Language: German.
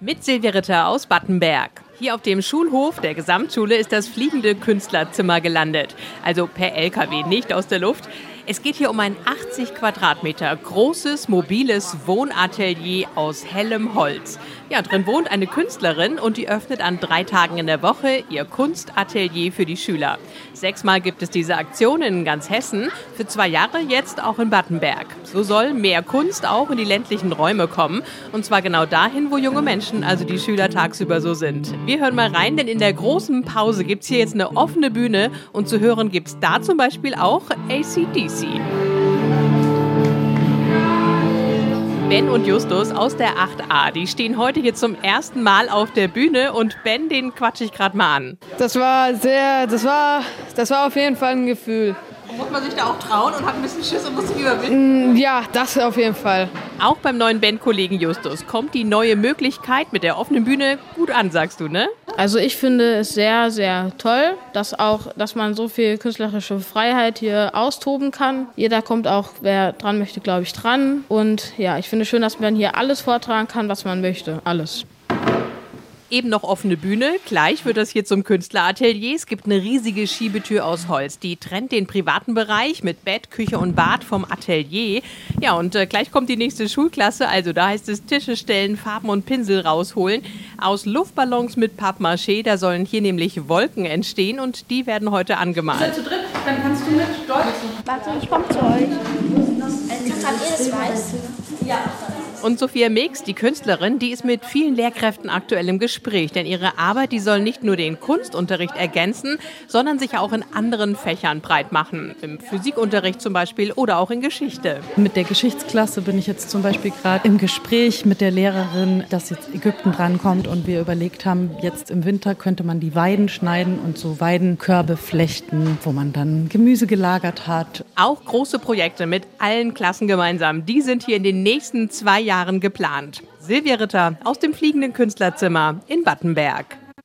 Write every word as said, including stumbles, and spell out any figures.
Mit Silvia Ritter aus Battenberg. Hier auf dem Schulhof der Gesamtschule ist das fliegende Künstlerzimmer gelandet. Also per L K W, nicht aus der Luft. Es geht hier um ein achtzig Quadratmeter großes, mobiles Wohnatelier aus hellem Holz. Ja, drin wohnt eine Künstlerin und die öffnet an drei Tagen in der Woche ihr Kunstatelier für die Schüler. Sechsmal gibt es diese Aktion in ganz Hessen, für zwei Jahre jetzt auch in Battenberg. So soll mehr Kunst auch in die ländlichen Räume kommen. Und zwar genau dahin, wo junge Menschen, also die Schüler, tagsüber so sind. Wir hören mal rein, denn in der großen Pause gibt es hier jetzt eine offene Bühne. Und zu hören gibt es da zum Beispiel auch A C D C. Ben und Justus aus der acht a, die stehen heute hier zum ersten Mal auf der Bühne und Ben, den quatsche ich gerade mal an. Das war sehr, das war, das war auf jeden Fall ein Gefühl. Muss man sich da auch trauen und hat ein bisschen Schiss und muss sich überwinden? Ja, das auf jeden Fall. Auch beim neuen Bandkollegen Justus kommt die neue Möglichkeit mit der offenen Bühne gut an, sagst du, ne? Also ich finde es sehr, sehr toll, dass auch, dass man so viel künstlerische Freiheit hier austoben kann. Jeder kommt auch, wer dran möchte, glaube ich, dran. Und ja, ich finde schön, dass man hier alles vortragen kann, was man möchte. Alles. Eben noch offene Bühne. Gleich wird das hier zum Künstleratelier. Es gibt eine riesige Schiebetür aus Holz. Die trennt den privaten Bereich mit Bett, Küche und Bad vom Atelier. Ja, und äh, gleich kommt die nächste Schulklasse. Also da heißt es Tische stellen, Farben und Pinsel rausholen. Aus Luftballons mit Pappmaché. Da sollen hier nämlich Wolken entstehen und die werden heute angemalt. Seid zu dritt? Dann kannst du mit Deutsch. Warte, ich komme zu euch. Habt ihr das weiß? Ja. Und Sophia Mix, die Künstlerin, die ist mit vielen Lehrkräften aktuell im Gespräch. Denn ihre Arbeit, die soll nicht nur den Kunstunterricht ergänzen, sondern sich auch in anderen Fächern breit machen. Im Physikunterricht zum Beispiel oder auch in Geschichte. Mit der Geschichtsklasse bin ich jetzt zum Beispiel gerade im Gespräch mit der Lehrerin, dass jetzt Ägypten drankommt und wir überlegt haben, jetzt im Winter könnte man die Weiden schneiden und so Weidenkörbe flechten, wo man dann Gemüse gelagert hat. Auch große Projekte mit allen Klassen gemeinsam, die sind hier in den nächsten zwei Jahren geplant. Silvia Ritter aus dem fliegenden Künstlerzimmer in Battenberg.